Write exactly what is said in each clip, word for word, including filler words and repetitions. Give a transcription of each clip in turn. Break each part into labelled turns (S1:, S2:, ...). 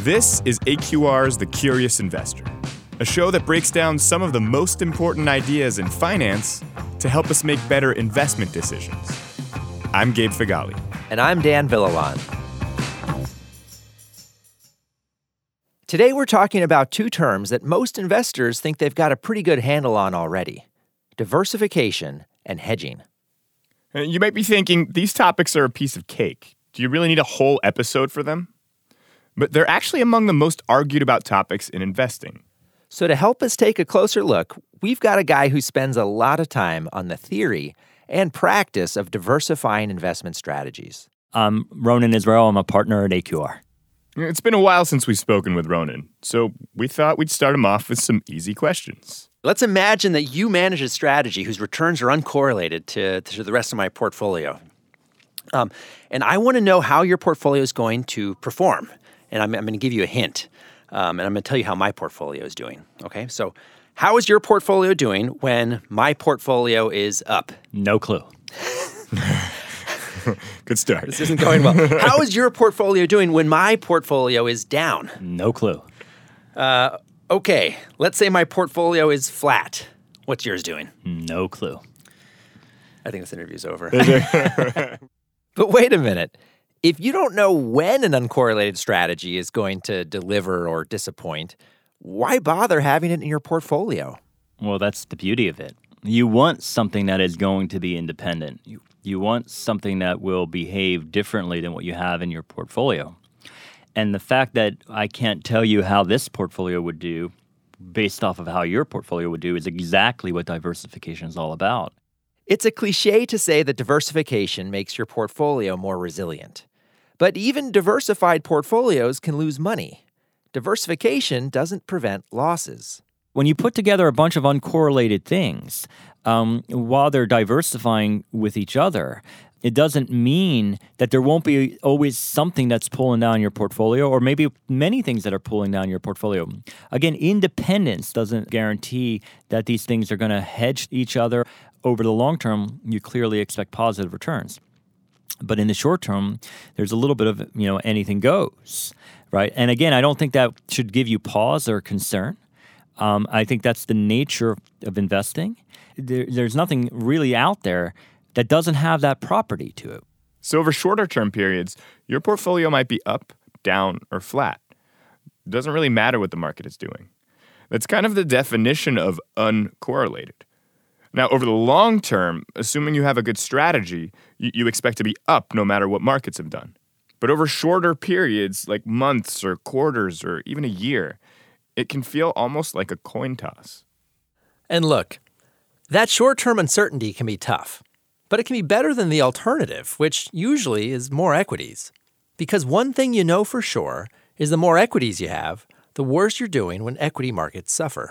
S1: This is A Q R's The Curious Investor, a show that breaks down some of the most important ideas in finance to help us make better investment decisions. I'm Gabe Figali.
S2: And I'm Dan Villalon. Today we're talking about two terms that most investors think they've got a pretty good handle on already: diversification and hedging.
S1: You might be thinking, these topics are a piece of cake. Do you really need a whole episode for them? But they're actually among the most argued about topics in investing.
S2: So to help us take a closer look, we've got a guy who spends a lot of time on the theory and practice of diversifying investment strategies.
S3: I'm Ronan Israel. I'm a partner at A Q R.
S1: It's been a while since we've spoken with Ronan, so we thought we'd start him off with some easy questions.
S2: Let's imagine that you manage a strategy whose returns are uncorrelated to, to the rest of my portfolio. Um, and I want to know how your portfolio is going to perform. And I'm, I'm going to give you a hint. Um, and I'm going to tell you how my portfolio is doing. Okay, so how is your portfolio doing when my portfolio is up?
S3: No clue.
S1: Good start.
S2: This isn't going well. How is your portfolio doing when my portfolio is down?
S3: No clue.
S2: Uh, okay, let's say my portfolio is flat. What's yours doing?
S3: No clue.
S2: I think this interview's over. But wait a minute. If you don't know when an uncorrelated strategy is going to deliver or disappoint, why bother having it in your portfolio?
S3: Well, that's the beauty of it. You want something that is going to be independent. You, you want something that will behave differently than what you have in your portfolio. And the fact that I can't tell you how this portfolio would do based off of how your portfolio would do is exactly what diversification is all about.
S2: It's a cliche to say that diversification makes your portfolio more resilient. But even diversified portfolios can lose money. Diversification doesn't prevent losses.
S3: When you put together a bunch of uncorrelated things, um, while they're diversifying with each other, it doesn't mean that there won't be always something that's pulling down your portfolio, or maybe many things that are pulling down your portfolio. Again, independence doesn't guarantee that these things are going to hedge each other. Over the long term, you clearly expect positive returns. But in the short term, there's a little bit of, you know, anything goes, right? And again, I don't think that should give you pause or concern. Um, I think that's the nature of investing. There, there's nothing really out there that doesn't have that property to it.
S1: So over shorter term periods, your portfolio might be up, down, or flat. It doesn't really matter what the market is doing. That's kind of the definition of uncorrelated. Now, over the long term, assuming you have a good strategy, you, you expect to be up no matter what markets have done. But over shorter periods, like months or quarters or even a year, it can feel almost like a coin toss.
S2: And look, that short-term uncertainty can be tough, but it can be better than the alternative, which usually is more equities. Because one thing you know for sure is the more equities you have, the worse you're doing when equity markets suffer.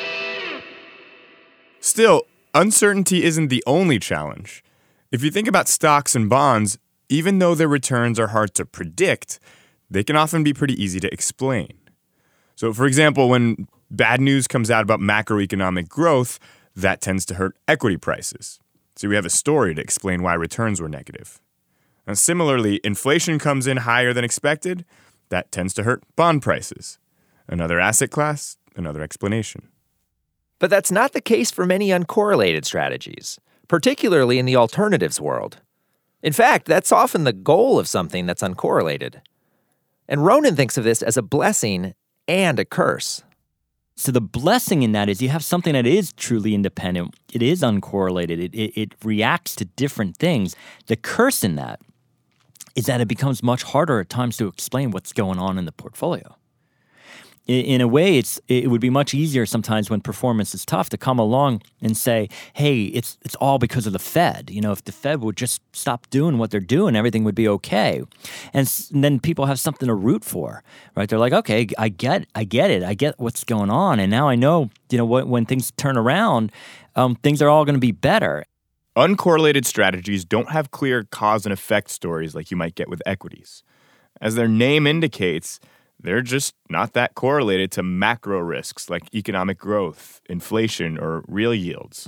S1: Still, uncertainty isn't the only challenge. If you think about stocks and bonds, even though their returns are hard to predict, they can often be pretty easy to explain. So, for example, when bad news comes out about macroeconomic growth, that tends to hurt equity prices. So we have a story to explain why returns were negative. And similarly, inflation comes in higher than expected, that tends to hurt bond prices. Another asset class, another explanation.
S2: But that's not the case for many uncorrelated strategies, particularly in the alternatives world. In fact, that's often the goal of something that's uncorrelated. And Ronan thinks of this as a blessing and a curse.
S3: So the blessing in that is you have something that is truly independent. It is uncorrelated. It, it, it reacts to different things. The curse in that is that it becomes much harder at times to explain what's going on in the portfolio. In a way, it's it would be much easier sometimes when performance is tough to come along and say, hey, it's it's all because of the Fed. You know, if the Fed would just stop doing what they're doing, everything would be okay. And, and then people have something to root for, right? They're like, okay, I get I get it. I get what's going on. And now I know, you know, what, when things turn around, um, things are all going to be better.
S1: Uncorrelated strategies don't have clear cause and effect stories like you might get with equities. As their name indicates, they're just not that correlated to macro risks like economic growth, inflation, or real yields.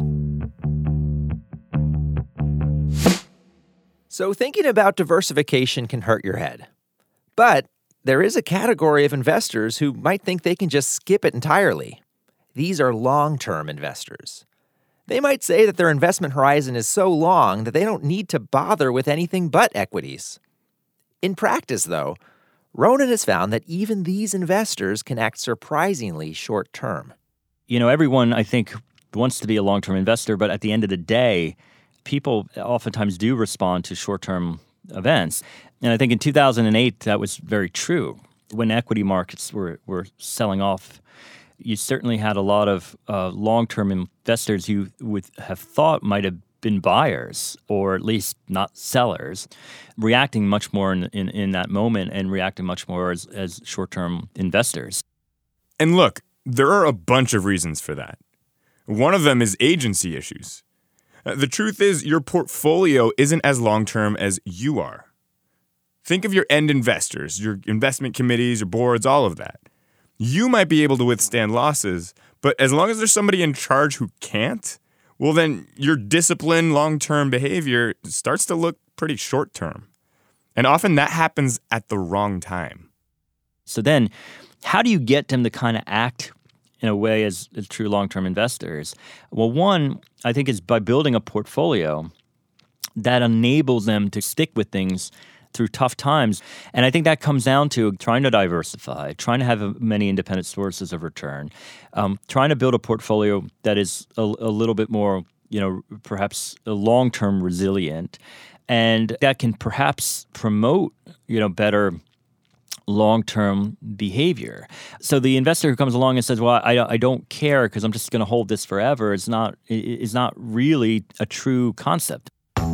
S2: So thinking about diversification can hurt your head. But there is a category of investors who might think they can just skip it entirely. These are long-term investors. They might say that their investment horizon is so long that they don't need to bother with anything but equities. In practice, though, Ronan has found that even these investors can act surprisingly short-term.
S3: You know, everyone, I think, wants to be a long-term investor, but at the end of the day, people oftentimes do respond to short-term events. And I think in two thousand eight, that was very true. When equity markets were, were selling off, you certainly had a lot of uh, long-term investors you would have thought might have been buyers, or at least not sellers, reacting much more in, in, in that moment and reacting much more as, as short-term investors.
S1: And look, there are a bunch of reasons for that. One of them is agency issues. Uh, the truth is, your portfolio isn't as long-term as you are. Think of your end investors, your investment committees, your boards, all of that. You might be able to withstand losses, but as long as there's somebody in charge who can't, well, then your disciplined long-term behavior starts to look pretty short-term. And often that happens at the wrong time.
S3: So then, how do you get them to kind of act in a way as, as true long-term investors? Well, one, I think, is by building a portfolio that enables them to stick with things through tough times. And I think that comes down to trying to diversify, trying to have many independent sources of return, um, trying to build a portfolio that is a, a little bit more, you know, perhaps long-term resilient, and that can perhaps promote, you know, better long-term behavior. So the investor who comes along and says, well, I, I don't care because I'm just going to hold this forever, is not, is not really a true concept.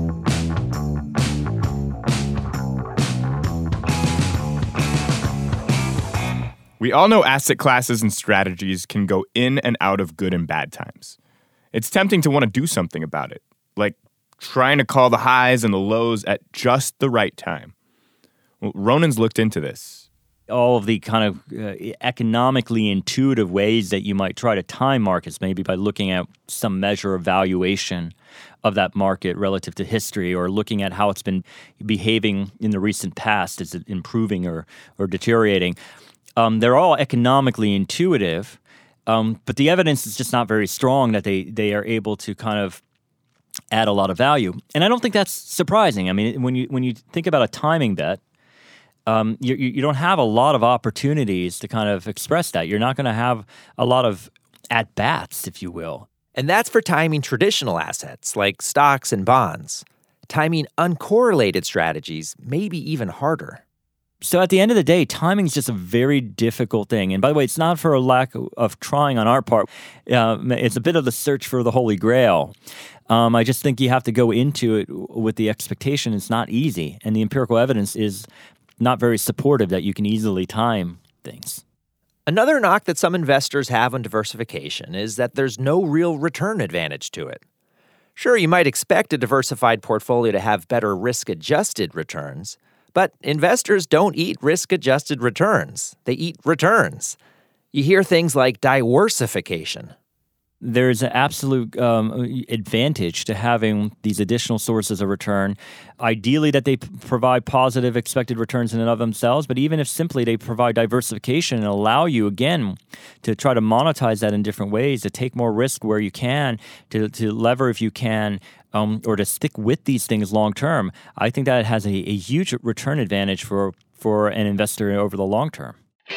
S1: We all know asset classes and strategies can go in and out of good and bad times. It's tempting to want to do something about it, like trying to call the highs and the lows at just the right time. Well, Ronan's looked into this.
S3: All of the kind of uh, economically intuitive ways that you might try to time markets, maybe by looking at some measure of valuation of that market relative to history, or looking at how it's been behaving in the recent past. Is it improving or, or deteriorating? Um, they're all economically intuitive, um, but the evidence is just not very strong that they, they are able to kind of add a lot of value. And I don't think that's surprising. I mean, when you when you think about a timing bet, um, you, you don't have a lot of opportunities to kind of express that. You're not going to have a lot of at-bats, if you will.
S2: And that's for timing traditional assets like stocks and bonds. Timing uncorrelated strategies may be even harder.
S3: So at the end of the day, timing is just a very difficult thing. And by the way, it's not for a lack of trying on our part. Uh, it's a bit of the search for the Holy Grail. Um, I just think you have to go into it with the expectation it's not easy. And the empirical evidence is not very supportive that you can easily time things.
S2: Another knock that some investors have on diversification is that there's no real return advantage to it. Sure, you might expect a diversified portfolio to have better risk-adjusted returns, but investors don't eat risk-adjusted returns. They eat returns. You hear things like diversification.
S3: There's an absolute um, advantage to having these additional sources of return. Ideally, that they p- provide positive expected returns in and of themselves, but even if simply they provide diversification and allow you, again, to try to monetize that in different ways, to take more risk where you can, to, to lever if you can, um, or to stick with these things long term, I think that has a, a huge return advantage for, for an investor over the long term.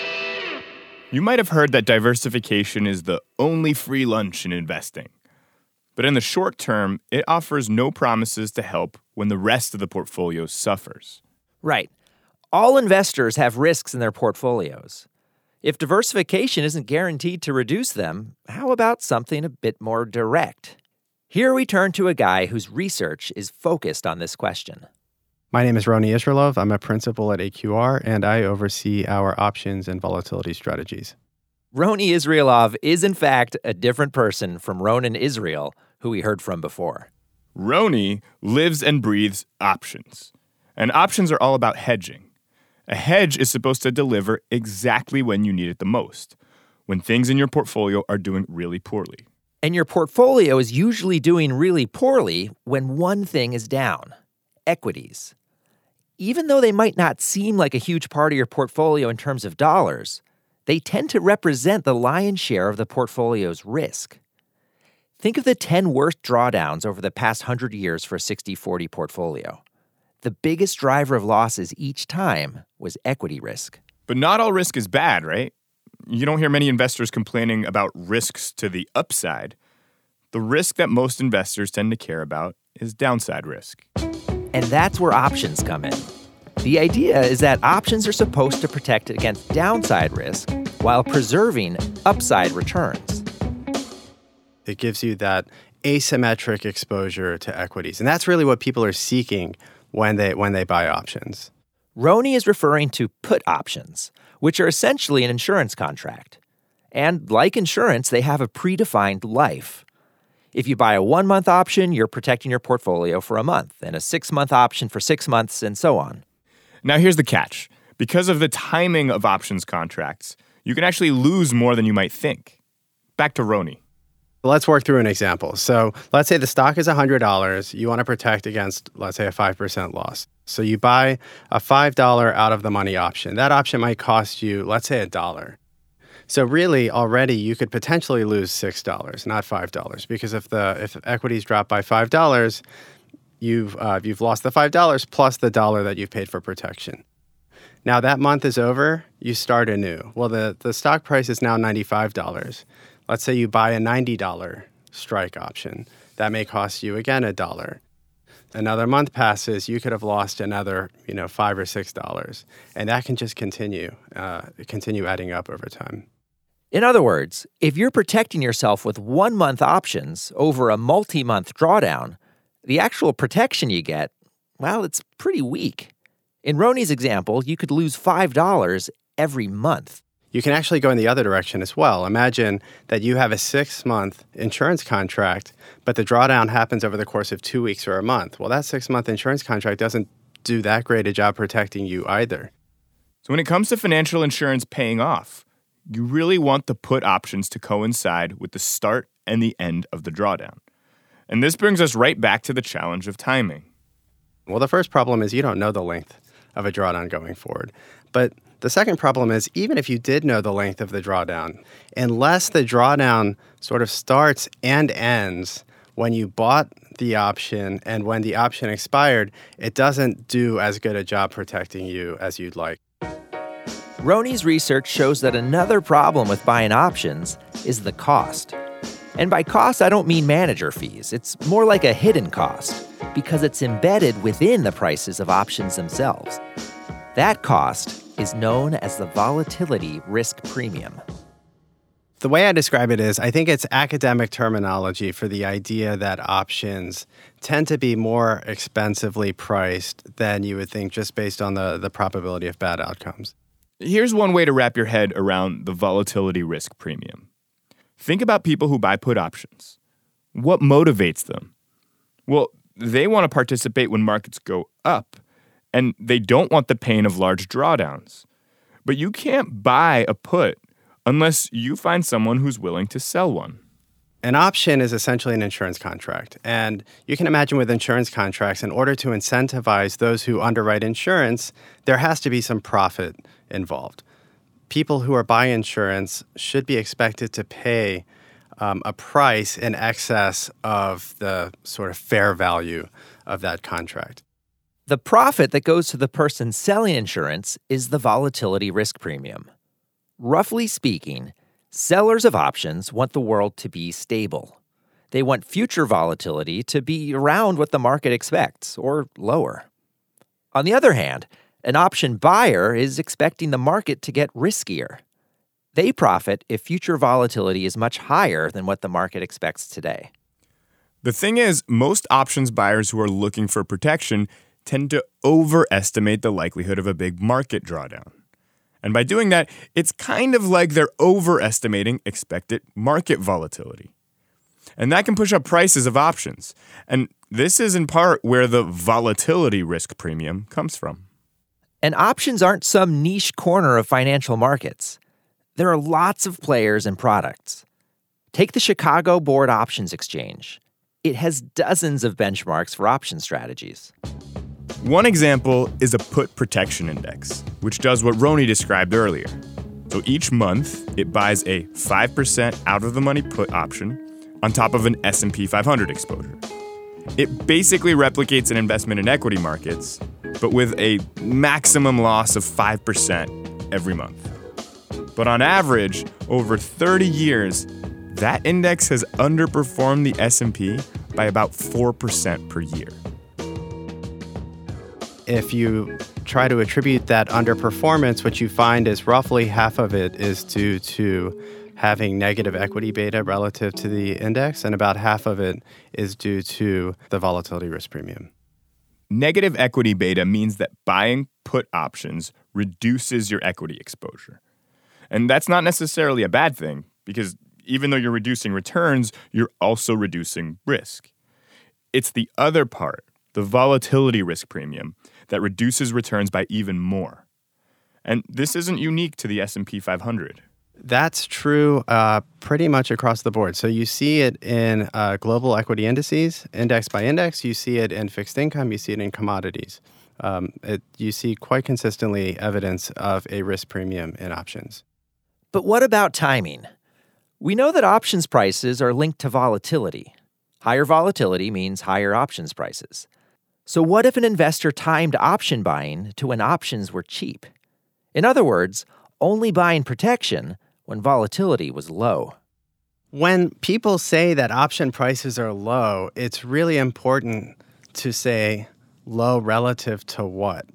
S1: You might have heard that diversification is the only free lunch in investing. But in the short term, it offers no promises to help when the rest of the portfolio suffers.
S2: Right. All investors have risks in their portfolios. If diversification isn't guaranteed to reduce them, how about something a bit more direct? Here we turn to a guy whose research is focused on this question.
S4: My name is Roni Israelov. I'm a principal at A Q R, and I oversee our options and volatility strategies.
S2: Roni Israelov is, in fact, a different person from Ronan Israel, who we heard from before.
S1: Roni lives and breathes options. And options are all about hedging. A hedge is supposed to deliver exactly when you need it the most, when things in your portfolio are doing really poorly.
S2: And your portfolio is usually doing really poorly when one thing is down: equities. even though they might not seem like a huge part of your portfolio in terms of dollars, they tend to represent the lion's share of the portfolio's risk. Think of the ten worst drawdowns over the past one hundred years for a sixty forty portfolio. The biggest driver of losses each time was equity risk.
S1: But not all risk is bad, right? You don't hear many investors complaining about risks to the upside. The risk that most investors tend to care about is downside risk.
S2: And that's where options come in. The idea is that options are supposed to protect against downside risk while preserving upside returns.
S4: It gives you that asymmetric exposure to equities. And that's really what people are seeking when they when they buy options.
S2: Roni is referring to put options, which are essentially an insurance contract. And like insurance, they have a predefined life. If you buy a one-month option, you're protecting your portfolio for a month, and a six-month option for six months, and so on.
S1: Now here's the catch. Because of the timing of options contracts, you can actually lose more than you might think. Back to Roni.
S4: Let's work through an example. So let's say the stock is one hundred dollars. You want to protect against, let's say, a five percent loss. So you buy a five dollars out-of-the-money option. That option might cost you, let's say, a dollar. So really, already, you could potentially lose six dollars, not five dollars. Because if the if equities drop by five dollars, you've, uh, you've lost the five dollars plus the dollar that you've paid for protection. Now, that month is over. You start anew. Well, the, the stock price is now ninety-five dollars. Let's say you buy a ninety dollars strike option. That may cost you, again, a dollar. Another month passes, you could have lost another, you know, five or six dollars. And that can just continue, uh, continue adding up over time.
S2: In other words, if you're protecting yourself with one-month options over a multi-month drawdown, the actual protection you get, well, it's pretty weak. In Roni's example, you could lose five dollars every month.
S4: You can actually go in the other direction as well. Imagine that you have a six-month insurance contract, but the drawdown happens over the course of two weeks or a month. Well, that six-month insurance contract doesn't do that great a job protecting you either.
S1: So when it comes to financial insurance paying off, you really want the put options to coincide with the start and the end of the drawdown. And this brings us right back to the challenge of timing.
S4: Well, the first problem is you don't know the length of a drawdown going forward. But the second problem is, even if you did know the length of the drawdown, unless the drawdown sort of starts and ends when you bought the option and when the option expired, it doesn't do as good a job protecting you as you'd like.
S2: Roni's research shows that another problem with buying options is the cost. And by cost, I don't mean manager fees. It's more like a hidden cost because it's embedded within the prices of options themselves. That cost is known as the volatility risk premium.
S4: The way I describe it is, I think it's academic terminology for the idea that options tend to be more expensively priced than you would think just based on the, the probability of bad outcomes.
S1: Here's one way to wrap your head around the volatility risk premium. Think about people who buy put options. What motivates them? Well, they want to participate when markets go up, and they don't want the pain of large drawdowns. But you can't buy a put unless you find someone who's willing to sell one.
S4: An option is essentially an insurance contract. And you can imagine with insurance contracts, in order to incentivize those who underwrite insurance, there has to be some profit involved. People who are buying insurance should be expected to pay um, a price in excess of the sort of fair value of that contract.
S2: The profit that goes to the person selling insurance is the volatility risk premium. Roughly speaking, sellers of options want the world to be stable. They want future volatility to be around what the market expects, or lower. On the other hand, an option buyer is expecting the market to get riskier. They profit if future volatility is much higher than what the market expects today.
S1: The thing is, most options buyers who are looking for protection tend to overestimate the likelihood of a big market drawdown. And by doing that, it's kind of like they're overestimating expected market volatility. And that can push up prices of options. And this is in part where the volatility risk premium comes from.
S2: And options aren't some niche corner of financial markets. There are lots of players and products. Take the Chicago Board Options Exchange. It has dozens of benchmarks for option strategies.
S1: One example is a put protection index, which does what Roni described earlier. So each month, it buys a five percent out-of-the-money put option on top of an S and P five hundred exposure. It basically replicates an investment in equity markets, but with a maximum loss of five percent every month. But on average, over thirty years, that index has underperformed the S and P by about four percent per year.
S4: If you try to attribute that underperformance, what you find is roughly half of it is due to having negative equity beta relative to the index, and about half of it is due to the volatility risk premium.
S1: Negative equity beta means that buying put options reduces your equity exposure. And that's not necessarily a bad thing, because even though you're reducing returns, you're also reducing risk. It's the other part, the volatility risk premium, that reduces returns by even more. And this isn't unique to the S and P five hundred.
S4: That's true uh, pretty much across the board. So you see it in uh, global equity indices, index by index. You see it in fixed income. You see it in commodities. Um, it, you see quite consistently evidence of a risk premium in options.
S2: But what about timing? We know that options prices are linked to volatility. Higher volatility means higher options prices. So what if an investor timed option buying to when options were cheap? In other words, only buying protection when volatility was low.
S4: When people say that option prices are low, it's really important to say low relative to what?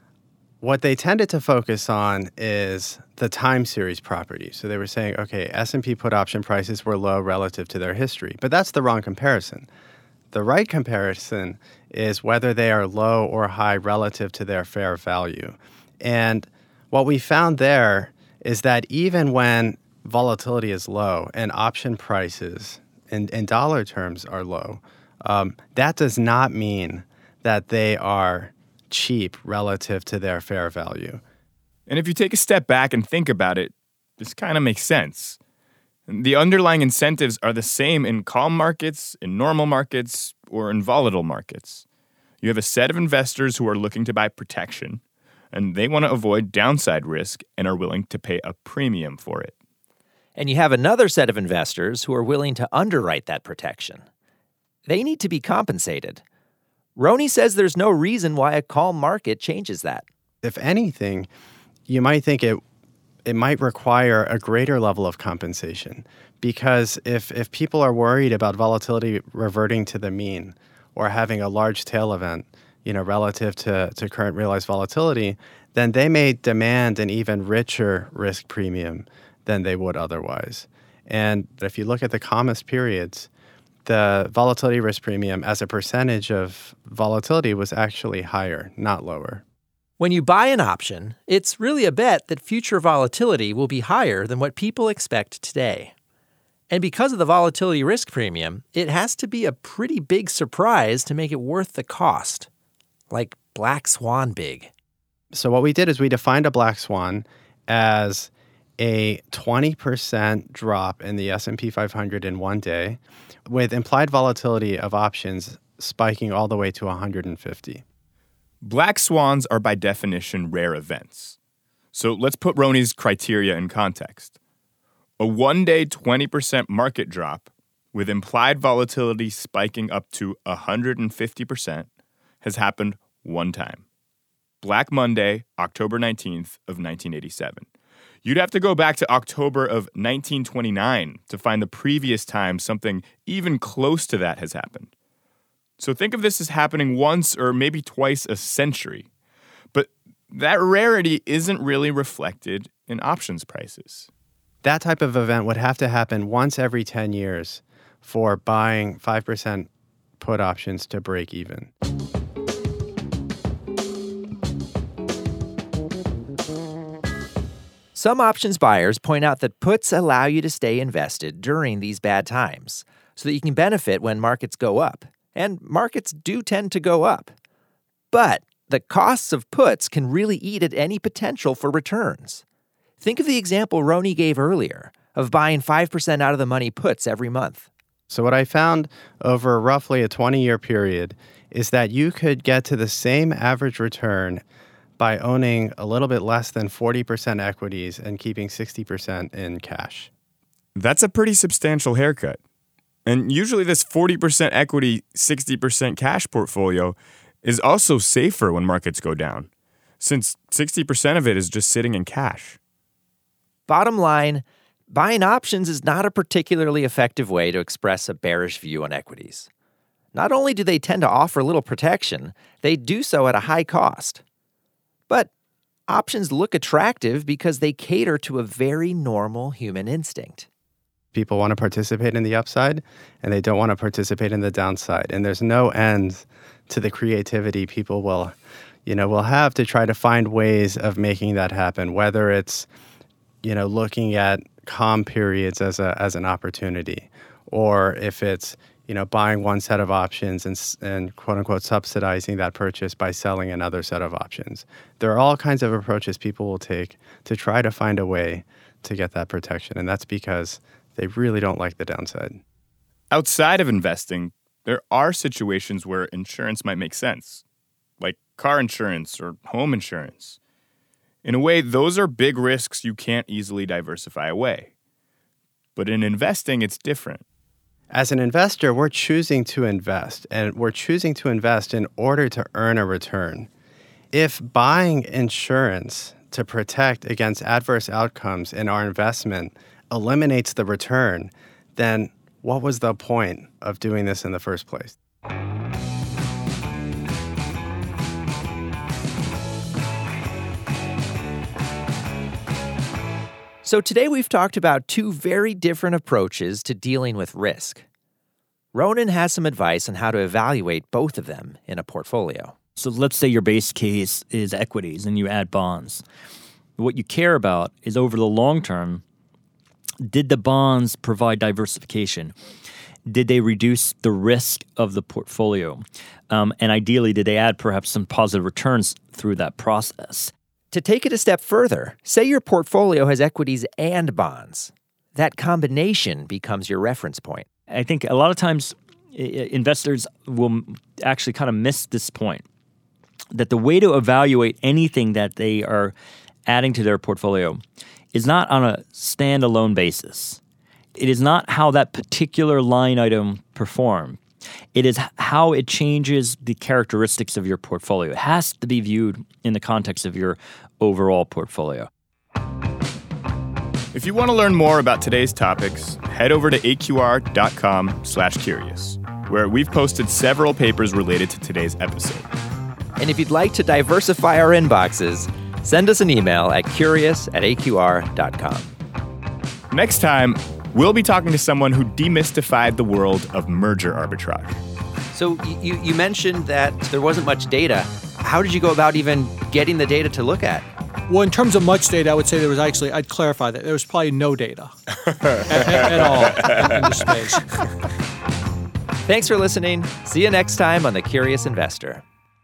S4: What they tended to focus on is the time series property. So they were saying, okay, S and P put option prices were low relative to their history. But that's the wrong comparison. The right comparison is whether they are low or high relative to their fair value. And what we found there is that even when volatility is low and option prices in, in dollar terms are low, um, that does not mean that they are cheap relative to their fair value.
S1: And if you take a step back and think about it, this kind of makes sense. The underlying incentives are the same in calm markets, in normal markets, or in volatile markets. You have a set of investors who are looking to buy protection, and they want to avoid downside risk and are willing to pay a premium for it.
S2: And you have another set of investors who are willing to underwrite that protection. They need to be compensated. Roni says there's no reason why a calm market changes that.
S4: If anything, you might think it it might require a greater level of compensation, because if if people are worried about volatility reverting to the mean or having a large tail event, you know, relative to, to current realized volatility, then they may demand an even richer risk premium than they would otherwise. And if you look at the calmest periods, the volatility risk premium as a percentage of volatility was actually higher, not lower.
S2: When you buy an option, it's really a bet that future volatility will be higher than what people expect today. And because of the volatility risk premium, it has to be a pretty big surprise to make it worth the cost. Like black swan big.
S4: So what we did is we defined a black swan as a twenty percent drop in the S and P five hundred in one day, with implied volatility of options spiking all the way to one hundred fifty.
S1: Black swans are by definition rare events. So let's put Roni's criteria in context. A one-day twenty percent market drop with implied volatility spiking up to one hundred fifty percent has happened one time. Black Monday, October nineteenth of nineteen eighty-seven. You'd have to go back to October of nineteen twenty-nine to find the previous time something even close to that has happened. So think of this as happening once or maybe twice a century. But that rarity isn't really reflected in options prices.
S4: That type of event would have to happen once every ten years for buying five percent put options to break even.
S2: Some options buyers point out that puts allow you to stay invested during these bad times so that you can benefit when markets go up. And markets do tend to go up. But the costs of puts can really eat at any potential for returns. Think of the example Roni gave earlier of buying five percent out of the money puts every month.
S4: So what I found over roughly a twenty-year period is that you could get to the same average return by owning a little bit less than forty percent equities and keeping sixty percent in cash.
S1: That's a pretty substantial haircut. And usually this forty percent equity, sixty percent cash portfolio is also safer when markets go down, since sixty percent of it is just sitting in cash.
S2: Bottom line, buying options is not a particularly effective way to express a bearish view on equities. Not only do they tend to offer little protection, they do so at a high cost. But options look attractive because they cater to a very normal human instinct.
S4: People want to participate in the upside, and they don't want to participate in the downside. And there's no end to the creativity people will, you know, will have to try to find ways of making that happen, whether it's, you know, looking at calm periods as a as an opportunity, or if it's, you know, buying one set of options and, and quote unquote subsidizing that purchase by selling another set of options. There are all kinds of approaches people will take to try to find a way to get that protection. And that's because they really don't like the downside.
S1: Outside of investing, there are situations where insurance might make sense, like car insurance or home insurance. In a way, those are big risks you can't easily diversify away. But in investing, it's different.
S4: As an investor, we're choosing to invest, and we're choosing to invest in order to earn a return. If buying insurance to protect against adverse outcomes in our investment eliminates the return, then what was the point of doing this in the first place?
S2: So today we've talked about two very different approaches to dealing with risk. Ronan has some advice on how to evaluate both of them in a portfolio.
S3: So let's say your base case is equities and you add bonds. What you care about is over the long term, did the bonds provide diversification? Did they reduce the risk of the portfolio? Um, and ideally, did they add perhaps some positive returns through that process?
S2: To take it a step further, say your portfolio has equities and bonds. That combination becomes your reference point.
S3: I think a lot of times I- investors will actually kind of miss this point, that the way to evaluate anything that they are adding to their portfolio is not on a standalone basis. It is not how that particular line item performed. It is how it changes the characteristics of your portfolio. It has to be viewed in the context of your overall portfolio.
S1: If you want to learn more about today's topics, head over to A Q R dot com slash curious, where we've posted several papers related to today's episode.
S2: And if you'd like to diversify our inboxes, send us an email at curious at A Q R dot com.
S1: Next time, we'll be talking to someone who demystified the world of merger arbitrage.
S2: So you, you mentioned that there wasn't much data. How did you go about even getting the data to look at?
S5: Well, in terms of much data, I would say there was actually, I'd clarify that, there was probably no data at, at all in, in this space.
S2: Thanks for listening. See you next time on The Curious Investor.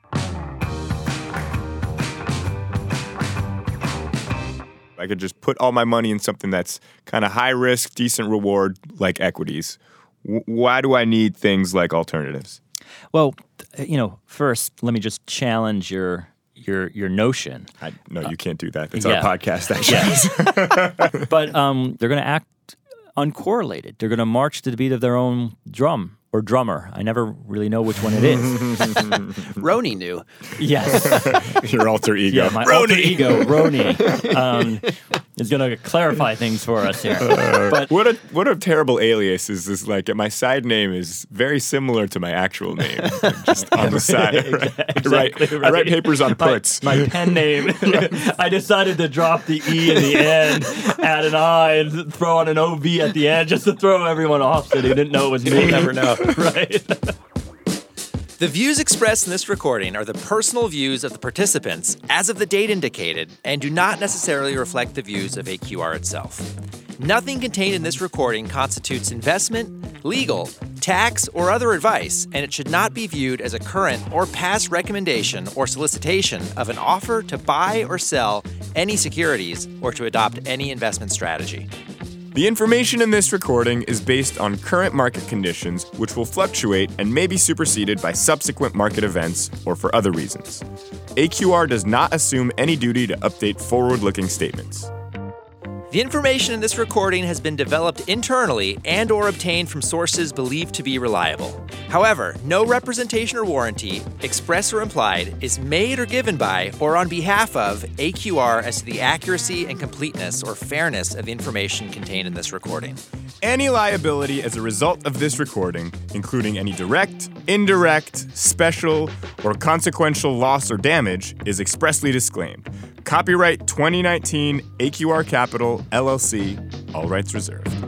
S1: I could just put all my money in something that's kind of high risk, decent reward, like equities. W- why do I need things like alternatives?
S3: Well, you know, first, let me just challenge your your your notion.
S1: I, no, you can't do that. It's
S3: yeah.
S1: our podcast, actually.
S3: Yes. But um, they're going to act uncorrelated. They're going to march to the beat of their own drum or drummer. I never really know which one it is.
S2: Roni knew.
S3: Yes.
S1: Your alter ego.
S3: Yeah, my
S1: Roni.
S3: alter ego, Roni, um, is going to clarify things for us here.
S1: Uh,
S3: But
S1: what a what a terrible alias is this! Like my side name is very similar to my actual name, just on the side.
S3: Exactly
S1: I, write,
S3: right.
S1: I write papers on puts.
S3: My, my pen name. I decided to drop the E in the end, add an I, and throw on an O V at the end just to throw everyone off so they didn't know it was me.
S2: You'll never know.
S3: Right.
S2: The views expressed in this recording are the personal views of the participants as of the date indicated and do not necessarily reflect the views of A Q R itself. Nothing contained in this recording constitutes investment, legal, tax, or other advice, and it should not be viewed as a current or past recommendation or solicitation of an offer to buy or sell any securities or to adopt any investment strategy.
S1: The information in this recording is based on current market conditions, which will fluctuate and may be superseded by subsequent market events or for other reasons. A Q R does not assume any duty to update forward-looking statements.
S2: The information in this recording has been developed internally and or obtained from sources believed to be reliable. However, no representation or warranty, express or implied, is made or given by or on behalf of A Q R as to the accuracy and completeness or fairness of information contained in this recording.
S1: Any liability as a result of this recording, including any direct, indirect, special, or consequential loss or damage, is expressly disclaimed. Copyright twenty nineteen A Q R Capital, L L C, all rights reserved.